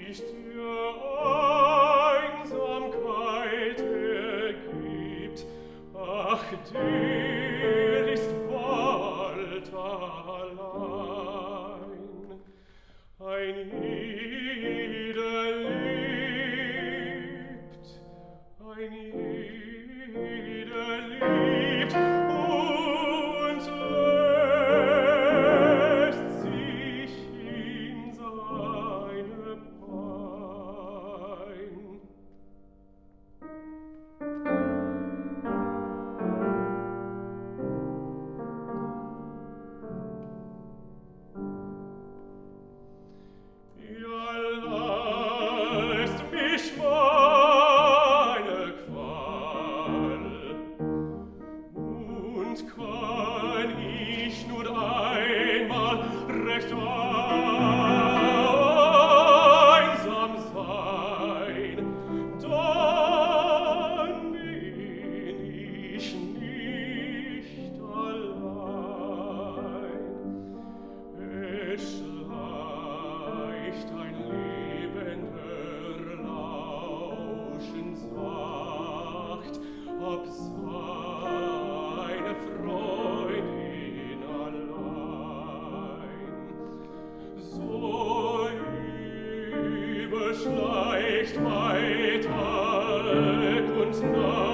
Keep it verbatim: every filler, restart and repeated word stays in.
nicht der Einsamkeit ergibt, ach, der ist bald allein. Ein jeder lebt, ein jeder liebt und lässt sich in seine Pein. Ja, lasst mich meine Qual, und kann ich nur einmal recht einsam sein, dann bin ich nicht allein. Es schleicht ein lebender Lauschen sacht ab seine Freundin allein. So überschleicht bei Tag und Nacht